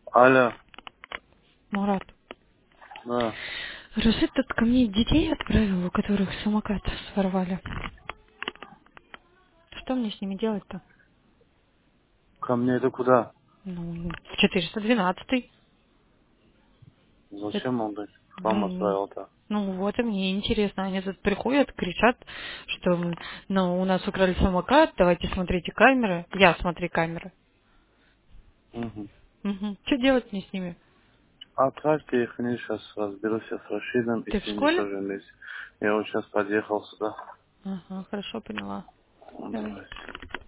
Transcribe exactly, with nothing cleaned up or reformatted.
Алло, Мурат, да, Рашид тут ко мне детей отправил, у которых самокат своровали. Что мне с ними делать-то? ко мне это куда? Ну, в четыреста двенадцатый. Это, Зачем он так вам ну, отправил-то? ну, вот и мне интересно. Они тут приходят, кричат, что м, ну, у нас украли самокат, давайте смотрите камеры. Я смотри камеры. Угу. Угу. Что делать мне с ними? Отправьте их, они сейчас разберусь с Рашидом и Ты с в ними школе? тоже вместе. Я вот сейчас подъехал сюда. Ага, хорошо, поняла. Ну, Давай. давайте.